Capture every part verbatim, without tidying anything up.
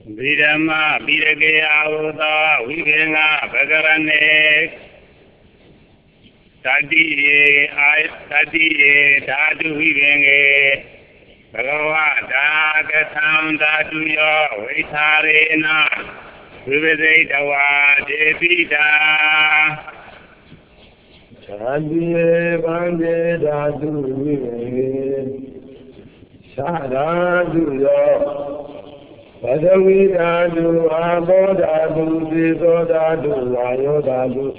Vidama Vidagaya Uda Vivenga Bagarane Tadi Tadi Dadu Vivenge Bhagava Dagatam Dadu Yo Vitarena Vivadawa Devida Tadi Bande Dadu Vivenge Sadadu Yo Padavidadu, Abodadu, Vidodadu, Ayodadu,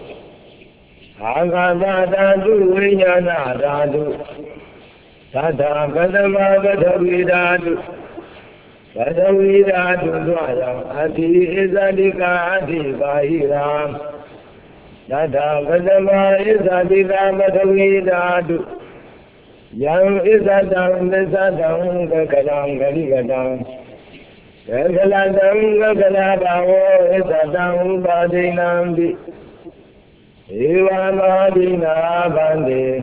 Agadadadu, Vinyanadadu, Tata Padama Padavidadu, Padavidadu, Dwayam, Ati Izadika, Ati Bahiram, Tata Padama Izadika, Padavidadu, Yang Izadam, Izadam, Kakadam, Kaligadam, Galadam Galadao is a down body nambi. Eva Madina Bandi.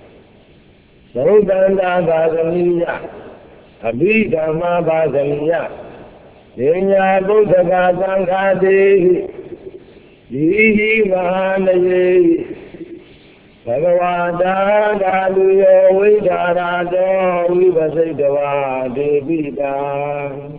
Sodanda Bazania. Abida Mabazania. Denya Buddha Gazankadi. Yihi Mahanayi. Bhagavada Daluyo Vidarado Vivasidawa Devida.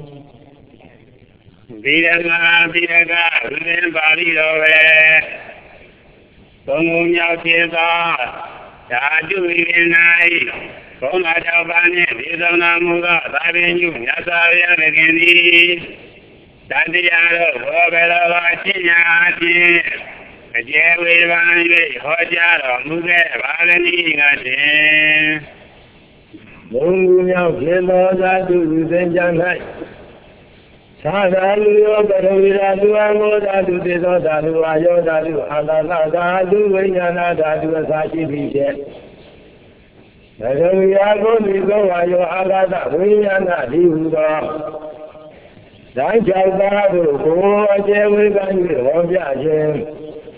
Vidaga Vidaga Vidan Bali Love Tomu Yautiva Dadu Vivinai Koma Javane Vidana Muga Davinu Yasavia Vegani Dandiano Vogala Vachiniati Jevivan Hojaro Muge Valani Gati Mungu Yautiva Dadu Vidanjanai Sadalu, Badavidadu, Amodadu, Dadu, Ayodadu, Aladadu, Vinyanadadu, Sachi Vijay. Badaviyago, Nigo, Ayo, Alada, Vinyanadi, Danjabadu, Go, Ajevigan, Hojajem.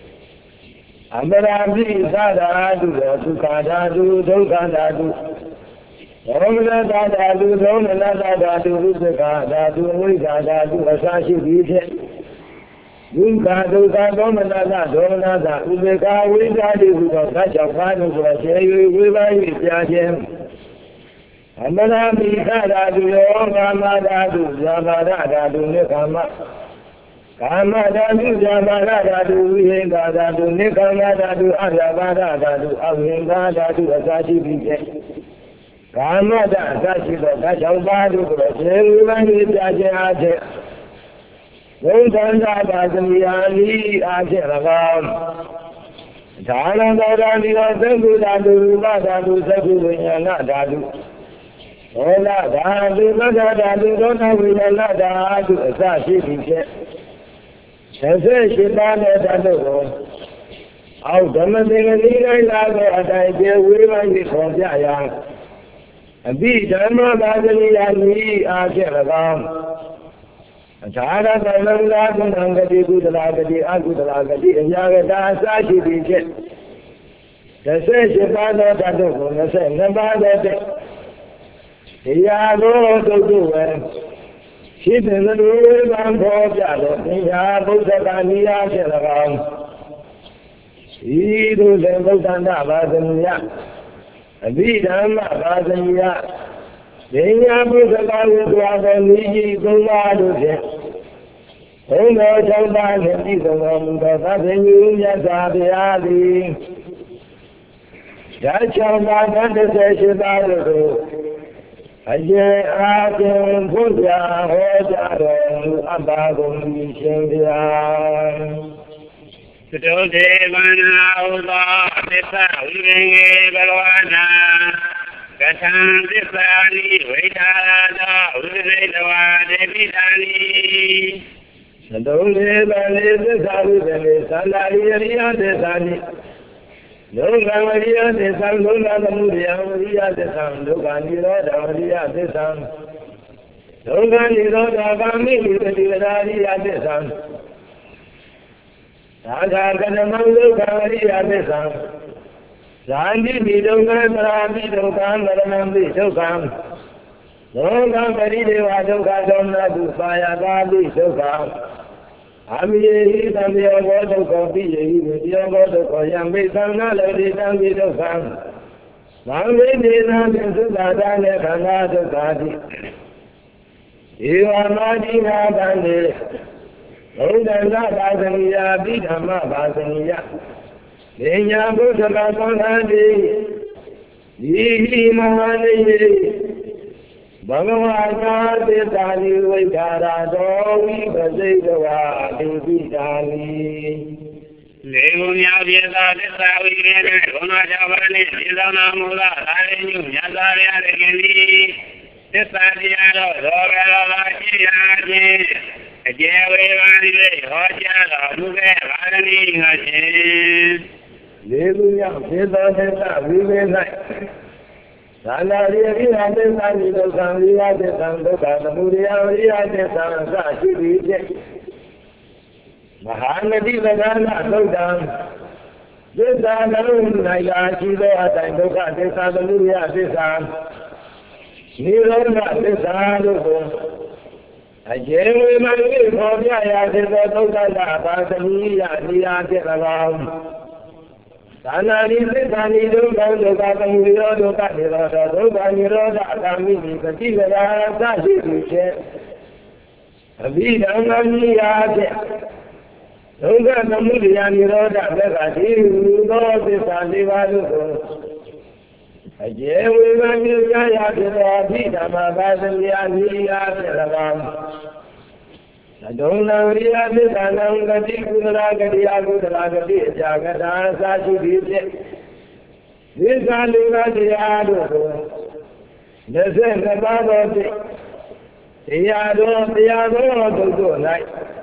Amarabi, Sadadu, Sukadadu, Dokadadu. Omna Dadu, Dona Dadu, Rusaka, Dadu, Wika, Dadu, Asashi Vijay. Dukadu, Dona Dona, Ubeka, Wika, such a final Grace, Viva Yajem. Amanabi, Dadu, Yoma, Dadu, Zamada, Dadu, Nikama. Kama Dadu, Zamada, Dadu, Vihenga, Dadu, Nikama, Dadu, Ayavada, Dadu, Avinga, Dadu, Asashi Vijay. Kamada Sashida Kashabadu, Silvani Tajate, Sultanda Baziliani Ajeram, Tana Dadi, Dadu, Dadu, Dadu, Dadu, Dadu, Ola Dadu, Dadu, Dadu, Dadu, Sashi, Shibana Dadu, out Damadina Lago, I gave women from Jaya. Be Dhamma Badali Ajeram. Chara Dhamma Nangadi Gudalagadi, Agudalagadi, and Yagada Sashi Vijay. The Sashi Father Tadu, the same Nabada. Yago to do it. She's in the room and Bojado, Yabudania Jeram. He do the Butanda Badania. Vidama Bazania, Denya Buddha Niji Guladu, Ono Jalban and Nizam, the Bazinu Yazabi, Yachalban and the Seshibaru, Aje Adim Buddha, Hojaro, Abagum, Shindia. Sudodevana Uda Disa Vivenge Balwana Gatan Disani Vitarada Vivedawa Devidani Sudodevana Disa Salariya Desani Lungamaria Desan Lungamaria Maria Desan Lunganiro Damaria Desan Lunganiro Davami Vidaria Desan Sagaganamalu Kamaria Desan Sandi Bidunga Marabi Dukan Maranambi Dukan သောကပရိဒေဝဒုက္ခသောနာတုပါယသာတိဒုက္ခအမိယေဟိတံယောဘောဒုက္ခပိယေဟိဝိတယောဘောဒုက္ခယံမိသံနာလေတိတံပိဒုက္ခသံဝိနေနာပိသုဒ္ဓတာနေခန္ဓာဒုက္ခတိဧဝမာတိနာတံတေဘုဒ္ဓံသာပါစနိယပိဓမ္မပါစနိယလေညာဘုဒ္ဓဘာသံဃာတိယေဟိမဟာနေယေဘဂဝါသာသေတာနိဝိဓာရတောဝိပစိတဝါတိပိတာနိလေကုမြောက်ပြေသာသစ္စာဝိရေနဲ့ဘုနာကြောင့်ပါနေဒီသောနာမူလသာရညုညသာရတဲ့ခင်ဒီသစ္စာတရားတော်သောဘရောလာရှိရာခြင်းအကျေဝေဘာတိလေဟောကြားတော်မူခဲ့ပါသည်ငါရှင်လေကုမြောက်ပြေသာသစ္စာဝိရေ၌သာနာရိယိဟာသစ္စာနိဒုက္ခဝိယသစ္စာဒုက္ခသမုဒယဝိယသစ္စာအစရှိသည်ဖြင့်မဟာနတိပဒနာသုတ်တံသစ္စာလုံး၌လာရှိသောအတိုင်းဒုက္ခသစ္စာသမုဒယသစ္စာနိရောဓသစ္စာတို့ကိုအကျေဝေမနိခေါ်ပြရာသစ္စာသုတ်တတာပါသမိယနိယာဖြင့်၎င်းသာနာရိသစ္စာနိဒုက္ခဒုက္ခသမုဒယဒုက္ခနိရောဓဒုက္ခနိရောဓအတ္တမိတိပฏิပဒါသရှိသည်ဖြင့်အဘိဓမ္မာနိယာဖြင့်ဒုက္ခသမုဒယနိရောဓဘက်ကဒီသောသစ္စာလေးပါးတို့ကိုအကျေဝေမနိယာယဖြစ်သောအဘိဓမ္မာပါစမြာနိယာဖြင့်၎င်းဒုံလဝိယသစ္စာနံဂတိကုသလာဂတိအကုသလာဂတိအကြာကထာသာရှိသည်ဖြင့်သစ္စာလေးပါးတရားတို့ကိုလက်ဆက်နှစ်ပါးသောဖြင့်တရားတော်တရားတော်တို့တို့၌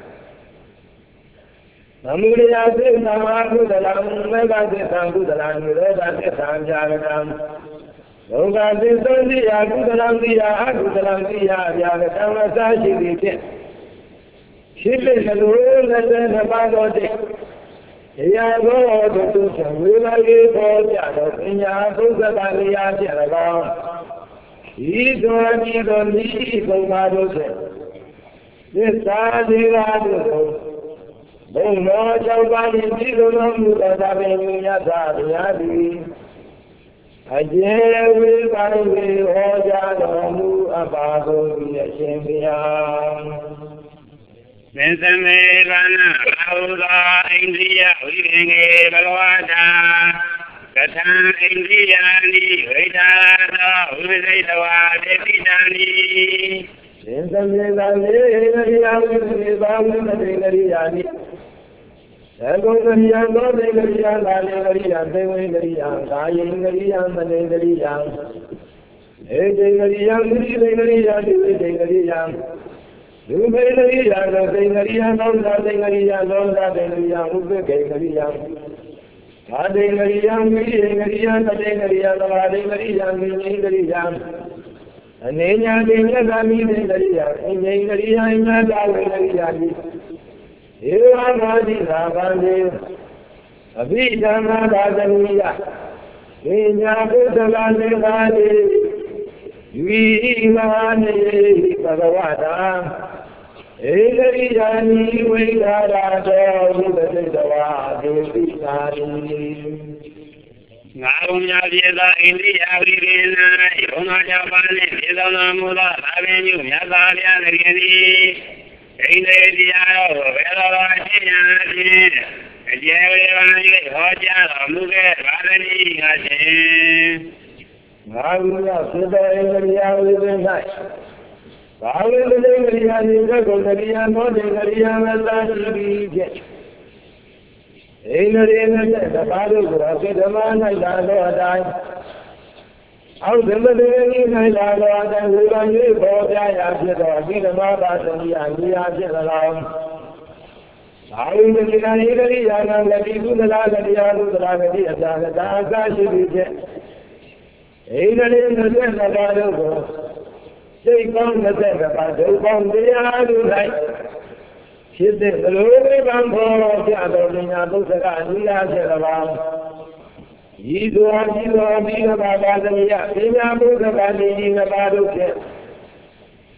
သမုဒယသစ္စာအကုသလာမေဃသစ္စာကုသလာနိရောဓသစ္စာကြာကထာဒုက္ခသစ္စာတိအကုသလံတိအကုသလံတိအကြာကထာသာရှိသည်ဖြင့်ရှိတဲ့လူတွေလည်းနှစ်ပါးတော်တည်းတရားတော်တို့သူဆံဝေလာရေးပေါ်ကြတော့ပညာသုသတာလျာဖြင့်၎င်းဤတော်ဒီတော်ဤဘုံပါတို့ဖြင့်သစ္စာသေးပါတို့ကိုဘုံတော်ကြောင့်ပါရင်ဒီလိုတော်မူသောသာပင်မြတ်စွာဘုရားသည်အကျေဝေပါရဝေဟောကြားတော်မူအပ်ပါကုန်၏အရှင်ဘုရားသင်္သမေဗန္နအာဟုသောအိန္ဒိယဝိပင်္ကေဘဂဝတာကထံအိန္ဒိယာနိဝိထာသောဝိသိတဝါတေပိတံနိသင်္သမေဗန္နေနရိယဝိသေဘာဝိမတေနရိယာနိသကုံကရိယသောတေကရိယသာလေကရိယသေဝေကရိယကာယင်ကရိယမတေကရိယဧတေကရိယမိတိကရိယတိဝိတေကရိယလူမေတ္တိယသောသင်္ကရိယသောသာသင်္ကရိယသောသာသင်္ကရိယဥပ္ပကေကရိယသာသင်္ကရိယမိတိကရိယသတေကရိယသဘာသင်္ကရိယမိငိကရိယအနေညာတိညသာမိသင်္ကရိယအငိကရိယညသာဝေကရိယတိဧဝမာတိသာဗန္တိအဘိဓမ္မာသာသနိယပညာဘုဒ္ဓလာနေပါတိဝိမဟာနေဘဂဝတာဧကရိယာနိဝိဓာရတောဝိပသိတဝါဒေပိသာနိငါဘုံများပြေသာအိန္ဒိယဝိရေနဘုံနာကြောင့်ပါနေပြေသောနာမူသောသာပင်ညုမြတ်စွာဘုရားသခင်သည်အိန္ဒိယတရားတော်ဘယ်လိုပါရှိညာဖြင့်အကျေဝေဘာနိဟောကြားတော်မူခဲ့ပါသည်ငါရှင်ငါဘုရားသေတော်အိန္ဒိယဝိရေ၌ဘာဝေတတိကရိယာနိသကုကရိယာမောတေကရိယာမသာရှိသည်ဖြင့်အိန္ဒိယနဲ့တပါးတို့ကိုအကိဓမ္မ၌လာသောအတိုင်းအောက်သမတေနိ၌လာသောအတိုင်းဝေဘာ၍ပေါ်ပြရာဖြစ်သောအကိဓမ္မပါသမိယနိယာဖြစ်၎င်းဘာဝေတတိကရိကရိယာနံဂတိကုသလာဂတိယကုသလာဂတိအစာကတာအစရှိသည်ဖြင့်အိန္ဒိယနဲ့တပါးတို့ကိုစိတ်ကောင်းတဲ့ပါဒုကောင်းတရားတို့၌ဖြစ်တဲ့လူတွေဗံပေါ်ပြတော်ပညာပုသကအနိယာဖြစ်သလားဤသို့ဤသို့ဒီကဘာသာသမီးပညာပုသကတိဤနပါတို့ဖြင့်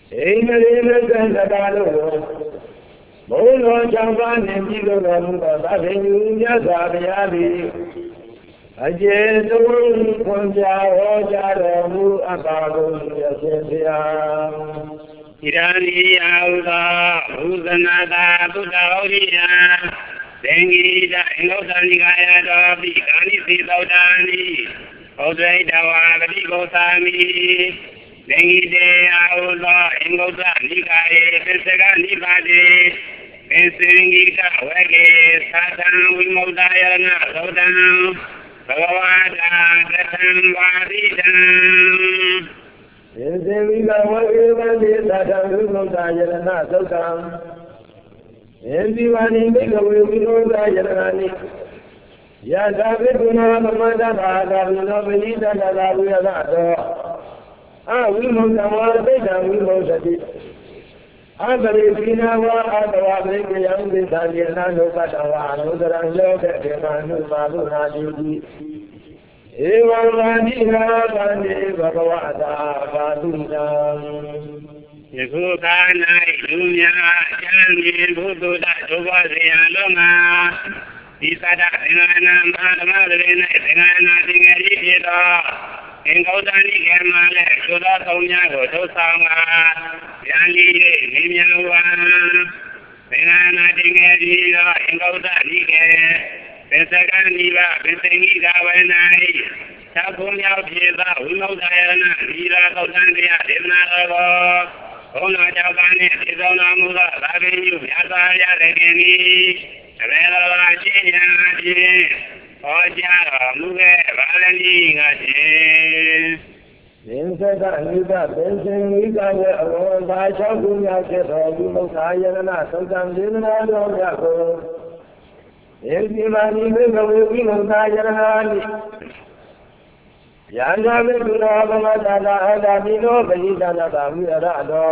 အိန္ဒြေနသန္တတာလို့ဘုံတော်ကြောင့်ပါနေပြီးတော့မူသောသဗ္ဗညုမြတ်စွာဘုရားသည်အကျေတုံးခွန်ပြဟောကြားတော်မူအပ်ပါကုန်ရရှင်ဘုရားဣရဏိယဥသောဘုဇနာတာသုတ္တဟောရိယသင်္ကိတအင်္ဂုတ္တနိကာယတော်ပိကာနိသိသောတာနိဩဒိတဝါပတိကောသာမိသင်္ကိတေယဥသောအင်္ဂုတ္တနိကာယေပစ္စကနိပါတိပင်စင်ဂိကဝေကေသာသံဝိမုဒ္ဒယရဏသောတံဘဂဝါတာသံဝါရိတံပင်စင်ဂိကဝေကေဝေကေသာသံဝိမုဒ္ဒယရဏသောတံဧတိဝါနိမိကဝေဝိမုဒ္ဒယရဏနိယသာဝိကုဏသမန္တဘာသာဝိနောပိဋကသာဝိရတောအဝိမုဒ္ဒဝါသိတံဝိမုဒ္ဒတိအပရိပိနာဝါအတဝပရိကယံသစ္စာယေနနုပတဝါအနုတရံလောကေဒေမနုမာလုနာတိတိဧဝံဝါနိနာဗန္တိဘဂဝတာဘာတုတံယခုခါ၌လူများကျမ်းမြင်ဘုဒ္ဓဒုဘဇေယလုံးမှာဒီသတ္တသင်္ဃာနာမဟာဓမ္မတွေ၌သင်္ဃာနာသင်္ဃာကြီးဖြစ်သောသင်္ကောတဏိကေမှာလည်းသုသောသုံးများကိုထုတ်ဆောင်မှာဉာဏ်လီ၍မြင်မြန်ဝံသင်္ဃာနာသင်္ဃာကြီးသောသင်္ကောတဏိကေပစ္စကနိဗ္ဗာန်ပစ္စင်ကြီးကဝေ၌သာကုမြောက်ဖြစ်သောဝိမုဒ္ဒယရဏဒီရာသောတန်တရားဒေသနာတော်ဘုံတော်ကြောင့်ပါနှင့်ဒီသောနာမူသောသာပင်ယူမြတ်စွာဘုရားတခင်သည်အဘယ်တော်လာရှိညာဖြင့်ဟောကြားတော်မူခဲ့ပါလိမ့်မည်ငါရှင်သင်္သကနိဒပင်စင်နိကရဲ့အဝေါ်သာ၆ခုမြောက်ဖြစ်သောဝိမုဒ္ဒယရဏသုတံဒေသနာတော်မြတ်ကိုဧတိမာနိမေကဝေဝိမုဒ္ဒယရဏနိယန္တာမေကုဏဘမတာတာအတာမိနောပရိသနာတာဝိရတော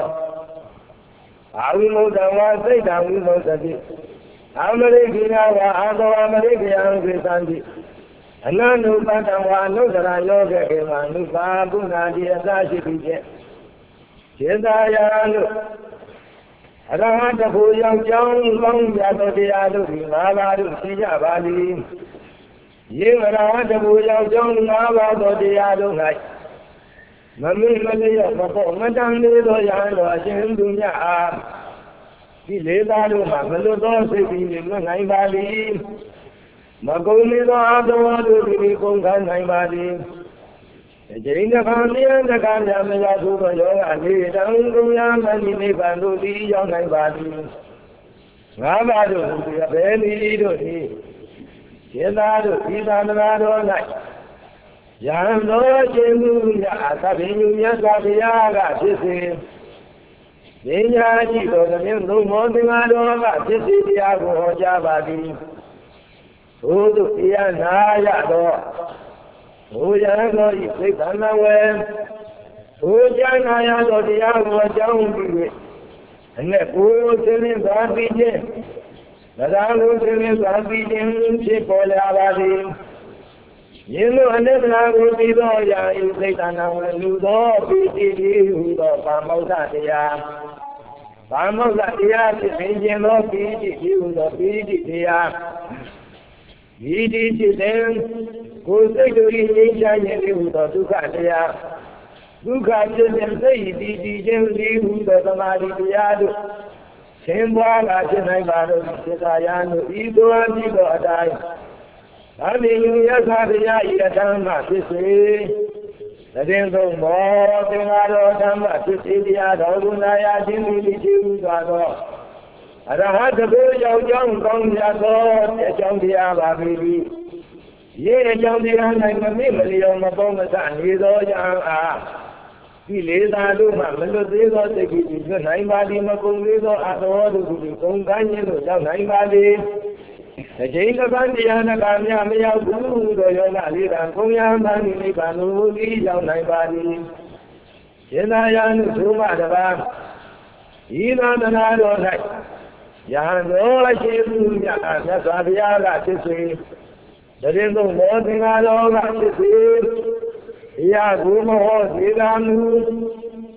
အာဝိမုဒ္ဒဝါစိတ်တံဝိမုဒ္ဒတိအမရိကိနာဝါအာသောအမရိကယံကိသံတိအနန္တုပတ္တဝါနုဒရာယောကေဧမနုပါပုဏ္ဏတိအသာရှိပြီဖြင့်ခြေသာယာလို့အရဟတဖို့ရောက်ကြောင်းကောင်းကြသောတရားတို့ဒီငါးပါးတို့သိကြပါလိမ့်ယေမရဟတဖို့ရောက်ကြောင်းငါးပါးသောတရားတို့၌မမေ့မလျော့မပေါ့မတန်လေးသောယဟန်တော်အရှင်သူမြတ်အားဒီလေးသားတို့မှာမလွတ်သောစိတ်ပြီးလွတ်နိုင်ပါလိမ့်မကုန်သေးသောအတော်တို့ဒီကုန်ခံနိုင်ပါလိမ့်အကျဉ်းတစ်ခါမြတ်တက္ကရာမရသူသောယောဂအနေတံကုညာမဏိနိဗ္ဗာန်တို့သည်ရောက်နိုင်ပါလိမ့်ငါးပါးတို့ဒီဘယ်နည်းတို့သည်ခြေသားတို့ဒီသာသနာတော်၌ယံတော်ရှင်သူများအသဗ္ဗညုမြတ်စွာဘုရားကဖြစ်စေပညာရှိတော်သမင်းတို့မောသင်္ဃာတော်ကဖြစ်စေတရားကိုဟောကြားပါသည်ဘုသူတရားနာရတော့ဘုရားတော်ဤသိက္ခာနဝေဘုရားနာရတော်တရားကိုအကြောင်းပြု၍အနဲ့ကိုယ်သင်္ခါသွားပြီးခြင်းဒါသာလို့သင်္ခါသွားပြီးခြင်းဖြစ်ပေါ်လာပါသည်ယင်းတို့အနတ္တနာကိုပြီးသောရာဤသိက္ခာနဝေလူသောပိတိတိဟူသောဗာမောက္ခတရားဗာမောက္ခတရားဖြစ်ခြင်းသောပိတိတိဟူသောပိတိတရားဒီဒီဖြစ်တဲ့ကိုယ်စိတ်တို့၏ငြိမ်းချမ်းခြင်းဟူသောဒုက္ခတရားဒုက္ခဖြစ်ခြင်းစိတ်ဒီဒီခြင်းဒီဟူသောသမာဓိတရားတို့သင်္ဘောလာဖြစ်နိုင်ပါတော့စေသာယံတို့ဤသို့အပြီးသောအတိုင်းသာမီယယသာတရားဤအတ္တမဖြစ်စေတည်သုံးမောသင်္ဃာတော်ဓမ္မဖြစ်စေတရားတော်ကုဏယာခြင်းမိလိရှိဟူသောအရဟတဘေရောက်ကြောင်းကောင်းမြတ်သောအကြောင်းတရားပါပြီ။ရေးအကြောင်းတရား၌မမေ့မလျော်မပေါမဆနေသောကြောင့်အားဒီလေးသာတို့မှမလွတ်သေးသောစိတ်ကြီးလွတ်နိုင်ပါသည်မကုန်သေးသောအတော်တို့ကိုကုန်ကမ်းခြင်းတို့ရောက်နိုင်ပါသည်။အချိန်တစ်ပတ်တရားနာကများမရောက်ဘူးသောယောဂလေးတံကုံယံမှန်နိဗ္ဗာန်ကိုဤရောက်နိုင်ပါသည်။ရှင်သာယာနုသုမတပါဤသာသနာတော်၌ယဟန်တော်ရှိသူမြတ်မြတ်စွာဘုရားကဖြစ်စေတရင်သုံးမောသင်္ဃာတော်ကဖြစ်စေဘုရားကိုမဟောသေတာမူ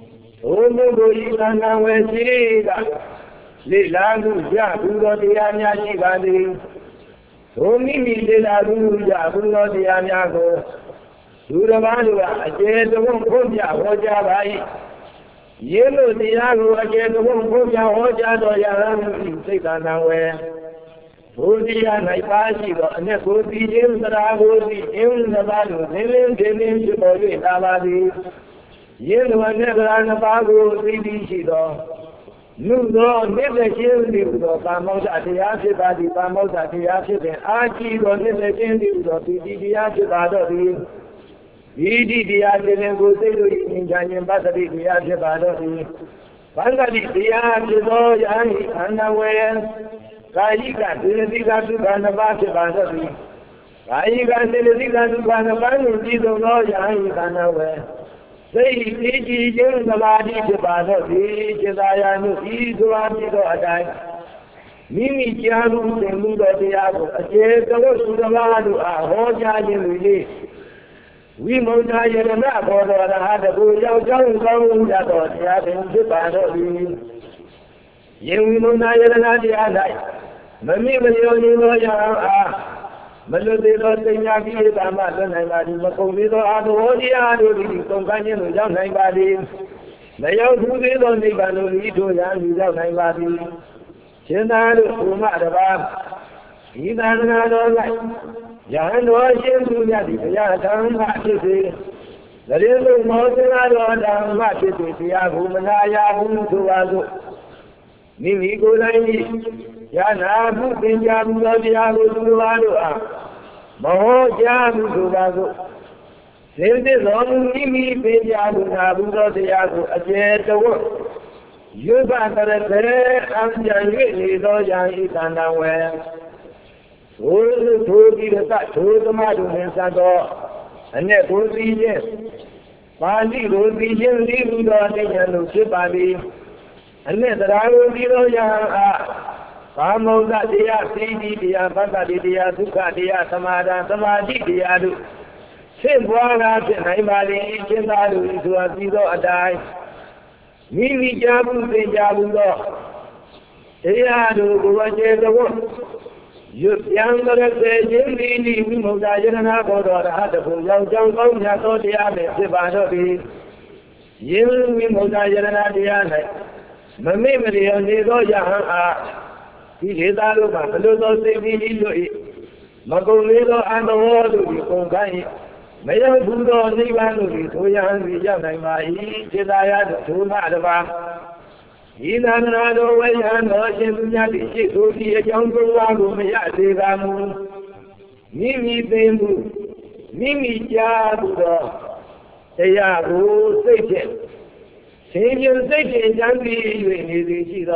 Omo Yilana Wesiga, Lilalu Yabulo de Anyashi Bandi, Omi Lilalu Yabulo de Anyago, Surabanua, again the one Punya, Hoja, Yellow Diago, again the one Punya, Hoja, Yaran, Sikanawe. Odia Naipashi, Nekoti, Jim, the Ragodi, Jim, the Balu, Nilim, Jim, Jiboli, Navadi. Yellow and never on the Bago, three Shido. Nudo, never kill you, Pamos at the Yassi, Badi, Pamos at the Yassi, and Aki, or never kill you, the Yassi, Badi. Idi, the Yassi, and go to in Janyan Batari, the Yassi, Badi. Pangadi, the Yassi, Yani, and aware. Kaika, the Liga to Banabasi, Badi. Kaika, the Liga to Banabanu, Dido, Yani, and aware. Say, Iji, Jim, the Ladi, the Bada, the Jedayanu, Izuani, the Adai. Mimi, Jamu, the Muda, the Abu, a Jeta, the Ladu, a Hoja, in release. We Mona, and that order, I had a good young young that was having the Bada. Yen Mona, and the Adai. Mammy, when you only know your ah. Melodido Senyaki, Amazon, and Macovido, Adonia, companion without anybody. They all do it on the Banolito, and without anybody. Chenado, Umadaba, Idanado, Jan was in Yadi, Yatan, Matisi. The little Motinado, down Matisi, Yahumanaya, Huntuazo. Mimi Gulani. Yana Bukin Yabu Yabu Tuladu, Maho Yabu Tulago. Send it on me, Yabu Nabu Yabu, a jet the work. You got the prayer and Yangi, Yangi, and aware. So the two be the touch, two the Madu and Sado, and that will be yes. Pandi will be leaving the Yandu Shipadi, and then I will be the Yan. Pamoda dia, Sidi dia, Banda dia, Duka dia, Samada, Samadi dia, Simbuana, Naimali, Jendalu, to a Zido Adai. Mimi Jabu, the Jabudo. Eadu, Guaje the work. You younger say, Jimmy, Mimoda, Janako, Hatapu, Young Jong, Yato, the Abbey, Sibado, Yim, Mimoda, Janadiana. Mammy, on the Roja. He is out of my little city, Magolino and the water, Congai. May I put on the Vanu, to young, young, and my Jedaya, to Madaba. In another way, and Ocean Yaki, to be a younger one, may I say Ramu. Mimi Bembu, Mimi Jabuda, they are all Satan. Satan, Satan, Yangi, in his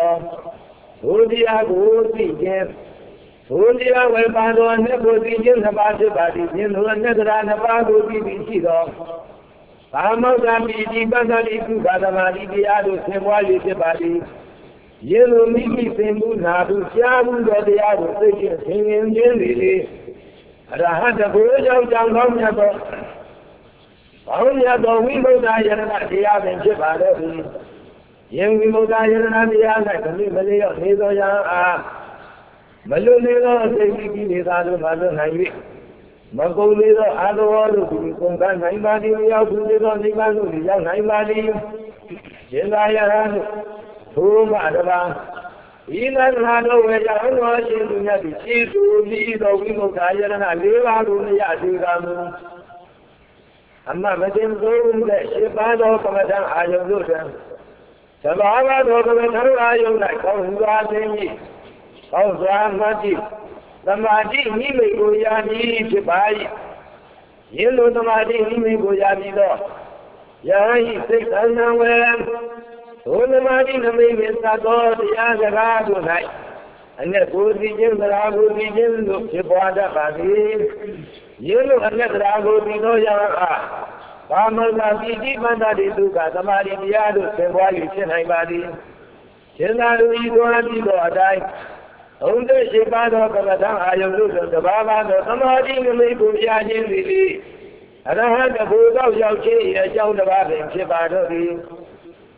Sodia goes again. Sodia will find on never begin about the body, in who another and about will be Shido. Pamogami, Bagadi, Badamadi, the Adu, Semwali, the body. Yellow Miki, Sembu, Nabu, Shabu, the Adu, singing generally. And I had a good young Yabo. Only a dog window died at the Aven Shibada. Young Mimoda and the other, Malay, Nidoya, Malunilo, Seki, Nidadu, Madu, Magolino, Ado, Kungan, Naimadi, Yakulido, Nimanu, Young Naimadi, Jelaya, Tumadaba, Ilan Hado, where Young was in the Chief, the Wimoda, and I live out on the Yadu. I'm not making room that she found off of Madame Ayolutan. Sababa document her ayun like Kauzani, Kauzamati, the Madi, he may go Yadi to buy. You know the Madi, he may go Yadi dog. Ya, he six underwear. So the Madi, the baby, Sado, the Yazagado night. And the good region, the Ragu region, look to Bada Badi. You know, and the Ragu, you know, Yaga. Farmers are eating Mandadi to Katamari, the Yadu, Semwali, Chenaibadi. Chenadu, you don't need to die. Only Shibado, Kamadam, I am losing the Baba, the Samadi, the Maple Yajin, really. And I had the boat of Yauchi, a young Baba, Shibado.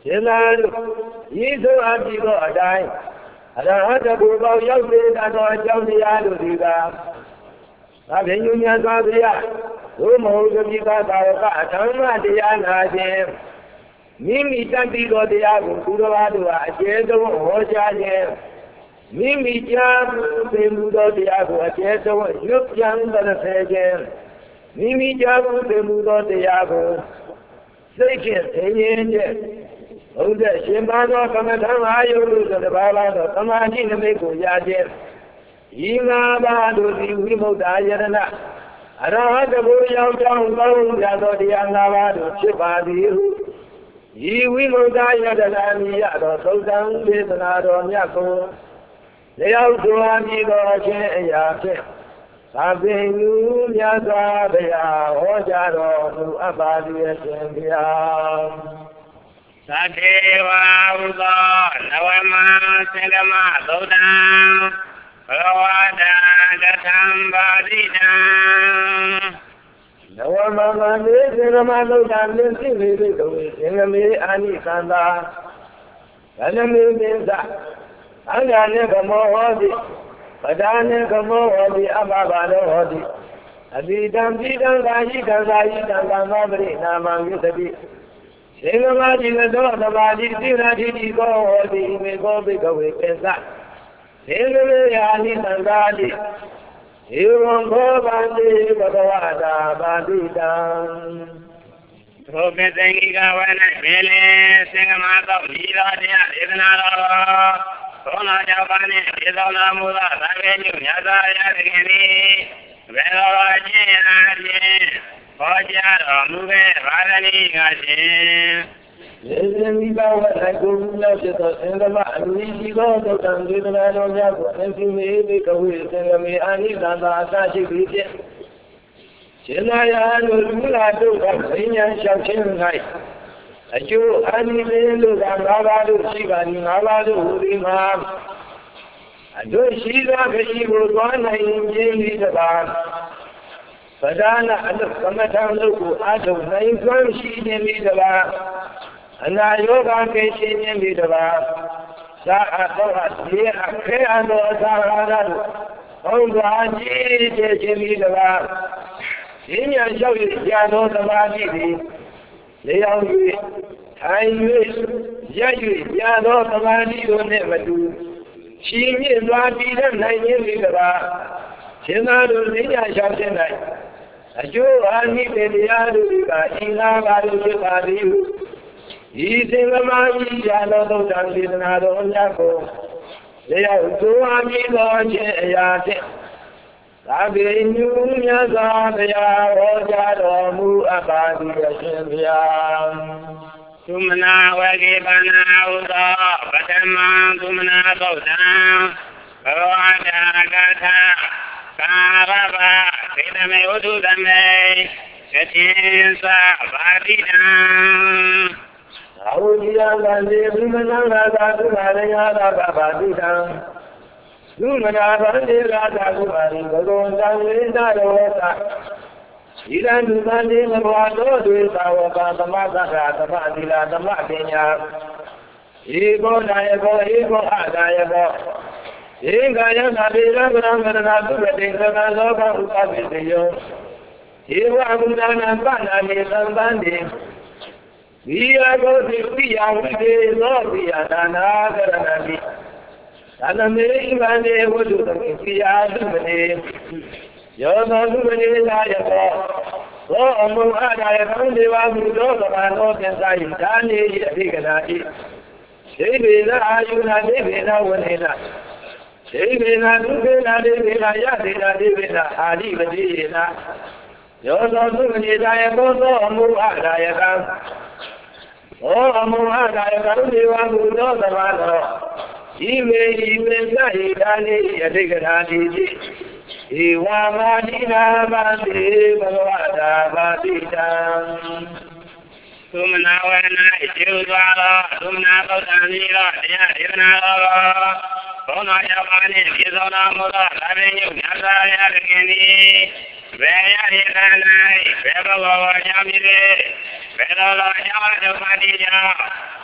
ရှင်သာတို့ဤသို့အပ်ပြီးသောအတိုင်းအရဟတဘုရားရောက်စေတတ်သောအကြောင်းတရားတို့ဒီကသာဖြင့်ညဉ့်စွာဘုရားဘုမဟုတ်သမီးသာသာဝကအထမ္မတရားနာခြင်းမိမိတတ်ပြီးသောတရားကိုသူတော်ဘာတို့ဟာအကျဉ်းဆုံးဟောကြားခြင်းမိမိကြားသိမှုသောတရားကိုအကျဉ်းဆုံးရွတ်ပြန်တဲ့ဆဲခြင်းမိမိကြားသိမှုသောတရားကိုစိတ်ဖြင့်သိရင်တဲ့ဘုရားရှင်ဘာသောကမ္မထာအာယုလို့ဆိုတဲ့ဘာသာသောသမာဓိနမိတ်ကိုရခြင်းဤငါးပါးတို့သည်ဝိမု ക്ത ယရဏအရဟတဘုရောက်ကြောင်းကောင်းကြသောတရားငါးပါးတို့ဖြစ်ပါသည်ဟုဤဝိမု ക്ത ယရဏမြည်ရသောသုတံဒေသနာတော်မြတ်ကိုလျောက်စွာမြည်တော်ခြင်းအရာဖြင့်သာပင်လူမြတ်စွာဘုရားဟောကြားတော်မူအပ်ပါသည်ရှင်ဘုရားသတေဝဥသောနဝမသင်္ကမသုတံဘဂဝတာတထံပါတိတံနဝမမမေသင်္ကမသုတံလင်းသိပေသိတုံသင်္ကမေအာနိသန္တာဗန္နမေသင်္သအင်္ဂါနေကမောဟောတိပဒါနေကမောဟောတိအဘဘာလောဟောတိအဘိဓမ္ပိတံသာယိတံသာယိတံသံဃာပရိနာမံယုသတိသင်္ကမတိကသောသဘာတိသီရတိတိကောဟောတိမေကောဘိကဝေပိသသင်္ကမေယာနိသံဃာတိဧဝံခောဗန္တိဘဂဝတာပါတိတံသောပသင်္ကိကဝနမေလေသင်္ကမသောဤတော်တရားဒေသနာတော်သောနာကြောင့်ပါနှင့်ဒေသနာမူသောသံဃာညုမြတ်စွာဘုရားသခင်သည်ဘယ်တော်အချင်းအားဖြင့်ဟောကြားတော်မူခဲ့ပါသနည်းကရှင်ယေဇေမိဘဝ၌ကိုယ်များဖြစ်သောသင်္ကမအမိရှိသောသုတ္တံဒေသနာတော်များကိုအင်သိမေဘိကဝေသင်္ကမေအာနိသန္တာအစရှိပြီးဖြင့်ရှင်သာယာတို့လူလာတို့ကဘိညာဉ်လျှောက်ခြင်း၌အကျိုးအာနိသင်တို့ကငါးပါးတို့ရှိပါသည်ငါးပါးတို့ဟူသည်မှာအတို့ရှိသောခရီးကိုသွားနိုင်ခြင်းဤတပါးပဒါနအလုကမ္မထာလို့ကိုအားထုတ်နိုင်စွမ်းရှိခြင်းဤတပါးအနာယောဂကေရှင်ခြင်းဤတပါးသာအတော့အဒီအခဲအံတော်သာရတို့ဘုရားကြီးတည်ခြင်းဤတပါးဉာဏ်လျှောက်ရကြာသောသမာဓိသည်လျောင်း၍ထိုင်၍ရပ်၍ကြာသောသမာဓိတို့နှင့်မတူရှိမြင့်စွာတည်တဲ့နိုင်ခြင်းဤတပါးရှင်သာတို့ဉာဏ်လျှောက်ခြင်း၌အကျိုးအာနိသင်တရားတို့ကဤငါးပါးတို့ဖြစ်ပါသည်ဟုဤသင်္ကမဤရာသောသုတ္တံဒေသနာတော်များကိုလျောက်စွာမြည်တော်ခြင်းအရာဖြင့်သာဝေညုမြတ်စွာဘုရားဟောကြားတော်မူအပ်ပါသည်ရှင်ဘုရားသုမနာဝကေပနာဥသောပထမသုမနာသုတ္တံဘဂဝတာကထာကာရဗသေတမေဥထုသမေသတိသဘာတိတံသာဝတိယကံဒီသုမနာသာသုမာရယသာဘာတိတံသုမနာဗန္တိရာသာကုမာရိဘဂဝန္တံဝိသရောသဤရန်သူသန္တိမဘောသောတွေသာဝကသမသက္ခသမသီလာသမပညာဧကောနာယကောဧကောအနာယကောဧကာယနာတိရဗရံဗရဏသုပတိသကသောကဥပပိတယောဧဝအဘုဒ္ဓနာပနာနိသံတံတိဝိယကောတိပိယဝိတေသောပိယဒါနာကရဏတိသနမေဣမနေဝတ္တုတမိပိယသုမနေယောသောသုမနေသာယကောသောအမုအဒါယကံဒေဝမူသောကမနောပင်သာယဓာနေယအဓိကနာတိဒိဗေနအာယုနာဒိဗေနဝနေနဒိဗေနဒုဗေနဒိဗေနယသေနဒိဗေနအာဓိပတိယေနယောသောသုမနေသာယကောသောအမုအဒါယကံသောအမုအဒါယကံဒေဝမူသောကမနောဤမေဤမေသဟိဒါနေအဓိကရာတိတိဧဝမာတိနာမတိဘဂဝတာပါတိတံသုမနာဝရဏဣတိဥစွာသောသုမနာသုတ္တံဤသောတရားဒေသနာတော်ဘောနာယပါနှင့်ပြေသောနာမူသောသာဝေညုမြတ်စွာဘုရားသခင်သည်ဘယ်ရည်ခန္ဓာ၌ဘယ်ဘဂဝါကြောင့်ဖြစ်လေဘယ်တော်သောအကြောင်းအထုပ်ပါတိကြောင့်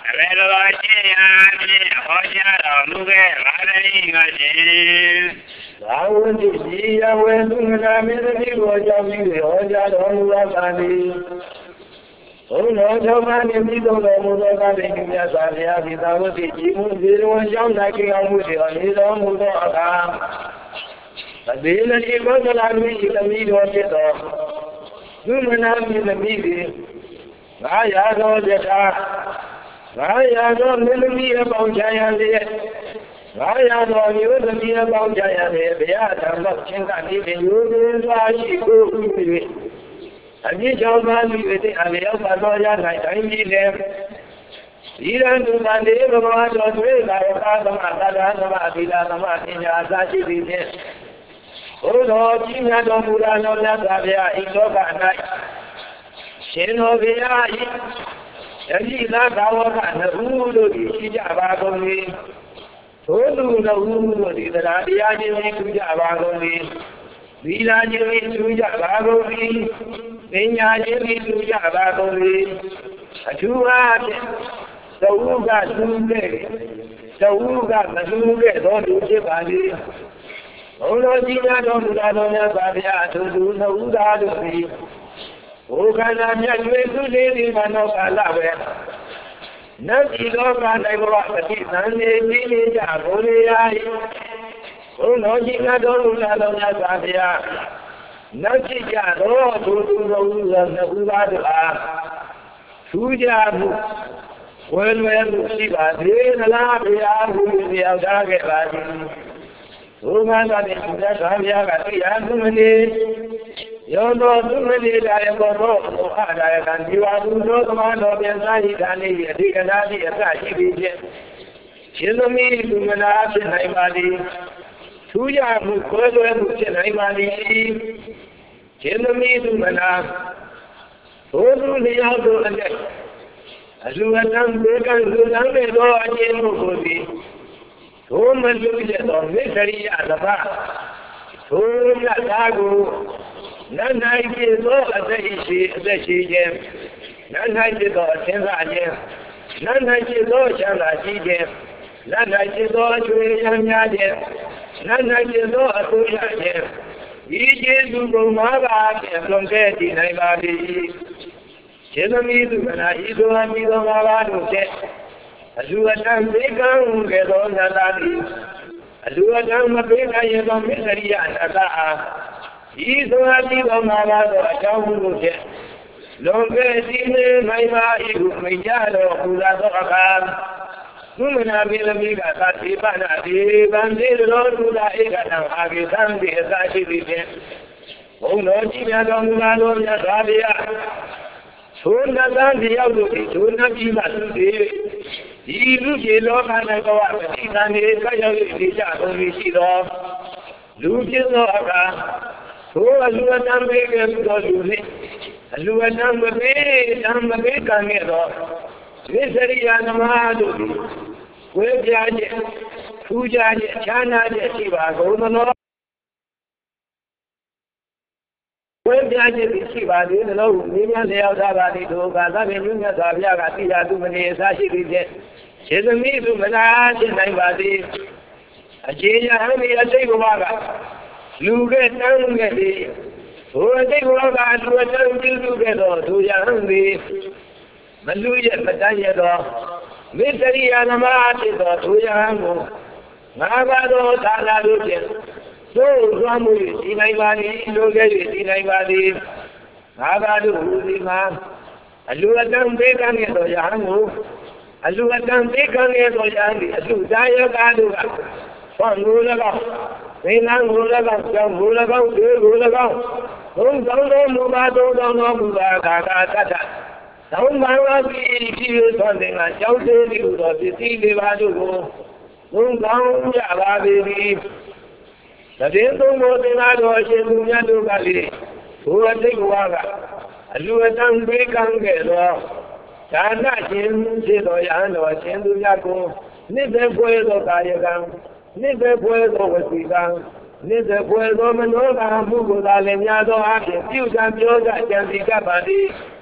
Avelo Chiani, Hojaro, Luge, Valerie, Gajin. I went to see I went to the middle of the Hojaro, Oh no, no man in the middle of the Salia, without the Jimu, zero and John like a movie on his own Mudoka. But the energy was allowed me in the middle of the door. Human arm in the middle. I had all the car. I had all the me about giant yet. I had all you the me about giant yet. They are not changing you, you go. And you don't mind me with it, and the other lawyer, like I need them. You don't do my name of my daughter, like a father, my father, my father, my father, Oh Lord, you have done good and all that, I love at night. Shenovia, and you love our and the Ulu, you have on me. Ulu, the Ulu, the Radia, you have on me. Vila Jimmy Suja Bagovi, Vinya Jimmy Suja Bagovi, Achua, the Uga Suge, the Uga, the Suge, don't do Jibali. Oh no, Gina, don't do that on your Babia to do the Uga to be. Oh, can I get you to live in Manopala? Nothing of my neighborhood, and they did it, Oh no, Gina, don't do that on your Babia. Nothing, oh, to do the Uga. Suja. Well, well, she was in a lab, who is the Aldaga. Oh, man, I didn't get Savia, too many. You know, too many, I am no hard. And you are to know the man of the Zani, and he can have the attack. Chill me to an ass in my body. Two young who could have put in my body. Chill me to an ass. Oh, the outdoor and as you have done, they can do nothing go again for me. So much you get on misery at the back. So Yatago, none I did all of the Shigem, none I did all Shangajem, none I did all Shangajem, none I did all Julian, none I did all Julian. He did do Mara and from there in Nibadi. Tell me to an idol and me the Malado set. As you are done, they come get on the lady. As you are done, the big I am on misery and Ada. He is the happy of Malado, a town set. Long as he may my body, my yellow, who has a car. Women have been a big at the Banati, and they don't do that. I get down the Asashi. Oh no, Gina don't know Yasavia. Sunda Gandhi Yabuki, Sunda Gima Sundi, Iluki Loka Nagawa, and the Kaya Vishido, Luki Loka, so as you are done with Gosuli, as you are done with me, and the Beka Misery and Mahadu, where Jaja, Fuja, Chana, Shiva, Gono. When the idea is Shiva, you know, million layers of body to Gaza, millions of Yaga, too many Sashi, she's a me to Manage in my body. A change, I mean, a take waga. You get hungry. Who a take waga to a turn together to Yahoo. Maluja, Pataya, Mystery and a market to Yahoo. Navado, Tala, So, Ramu, in my body, look at it in my body. Navado, Lima. A Luatan Bakan is a Yamu. A Luatan Bakan is a Yami. A Lutaya Gadu. From Rulaga. They now Rulaga, some Rulaga, Rulaga. Don't go Mubado, don't know Mubaga. Don't want to see something like Joseph, you got to see the Vadu. Don't go, Yavabi. The Dendo Motinado Shemuya Gali, who are the Waga, a Luatan Bekan, Tana Jim, Zidoyano, Chendu Yago, Nipe Puedo Kayagan, Nipe Puedo Wesigan, Nipe Puedo Manoga, Mugu Daleñado, Aki, Fugan Yoga, Jantica Badi,